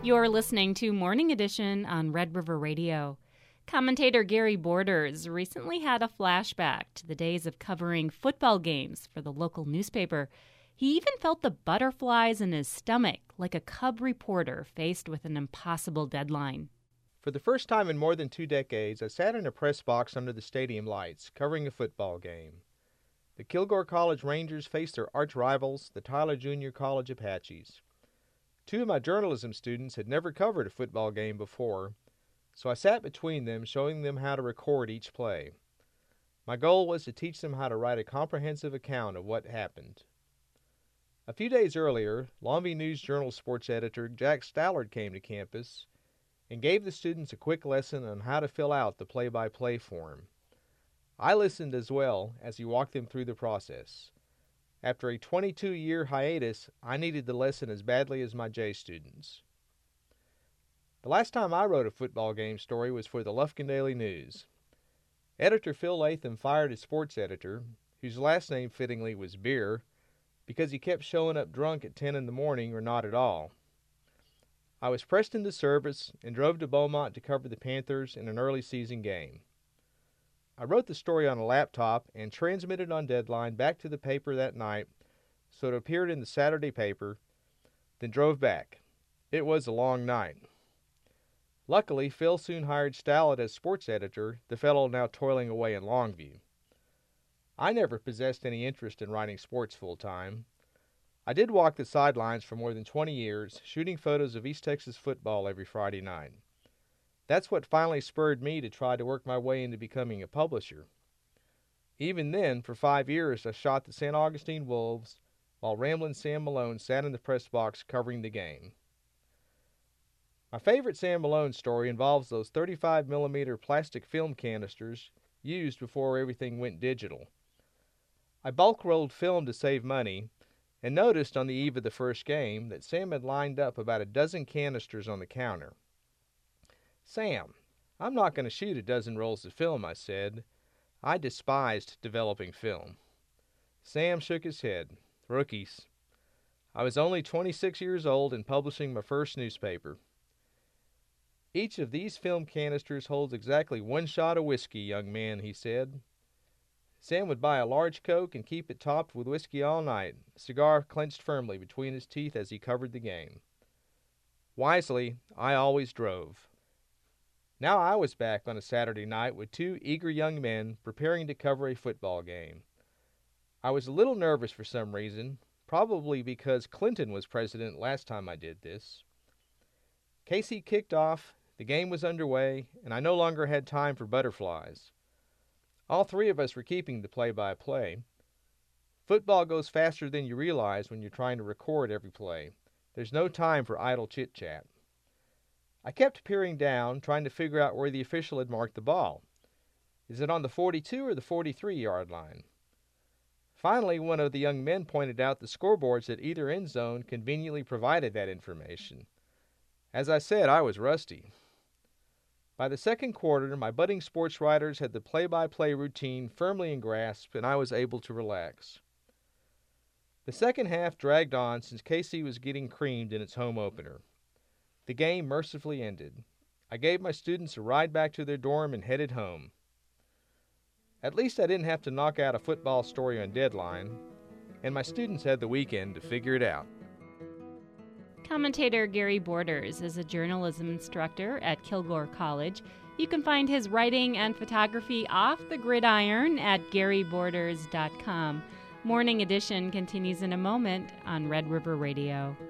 You're listening to Morning Edition on Red River Radio. Commentator Gary Borders recently had a flashback to the days of covering football games for the local newspaper. He even felt the butterflies in his stomach like a cub reporter faced with an impossible deadline. For the first time in more than 2 decades, I sat in a press box under the stadium lights, covering a football game. The Kilgore College Rangers faced their arch rivals, the Tyler Junior College Apaches. 2 of my journalism students had never covered a football game before, so I sat between them, showing them how to record each play. My goal was to teach them how to write a comprehensive account of what happened. A few days earlier, Longview News-Journal sports editor Jack Stallard came to campus and gave the students a quick lesson on how to fill out the play-by-play form. I listened as well as he walked them through the process. After a 22-year hiatus, I needed the lesson as badly as my J students. The last time I wrote a football game story was for the Lufkin Daily News. Editor Phil Latham fired his sports editor, whose last name fittingly was Beer, because he kept showing up drunk at 10 in the morning or not at all. I was pressed into service and drove to Beaumont to cover the Panthers in an early season game. I wrote the story on a laptop and transmitted on deadline back to the paper that night so it appeared in the Saturday paper, then drove back. It was a long night. Luckily, Phil soon hired Stallard as sports editor, the fellow now toiling away in Longview. I never possessed any interest in writing sports full-time. I did walk the sidelines for more than 20 years, shooting photos of East Texas football every Friday night. That's what finally spurred me to try to work my way into becoming a publisher. Even then, for 5 years, I shot the St. Augustine Wolves, while Ramblin' Sam Malone sat in the press box covering the game. My favorite Sam Malone story involves those 35mm plastic film canisters used before everything went digital. I bulk rolled film to save money, and noticed on the eve of the first game that Sam had lined up about a dozen canisters on the counter. "Sam, I'm not going to shoot a dozen rolls of film," I said. I despised developing film. Sam shook his head. "Rookies." I was only 26 years old and publishing my first newspaper. "Each of these film canisters holds exactly 1 shot of whiskey, young man," he said. Sam would buy a large Coke and keep it topped with whiskey all night, a cigar clenched firmly between his teeth as he covered the game. Wisely, I always drove. Now I was back on a Saturday night with 2 eager young men preparing to cover a football game. I was a little nervous for some reason, probably because Clinton was president last time I did this. Casey kicked off, the game was underway, and I no longer had time for butterflies. All 3 of us were keeping the play-by-play. Football goes faster than you realize when you're trying to record every play. There's no time for idle chit-chat. I kept peering down, trying to figure out where the official had marked the ball. Is it on the 42 or the 43-yard line? Finally, one of the young men pointed out the scoreboards at either end zone conveniently provided that information. As I said, I was rusty. By the second quarter, my budding sports writers had the play-by-play routine firmly in grasp, and I was able to relax. The second half dragged on since KC was getting creamed in its home opener. The game mercifully ended. I gave my students a ride back to their dorm and headed home. At least I didn't have to knock out a football story on deadline, and my students had the weekend to figure it out. Commentator Gary Borders is a journalism instructor at Kilgore College. You can find his writing and photography off the gridiron at garyborders.com. Morning Edition continues in a moment on Red River Radio.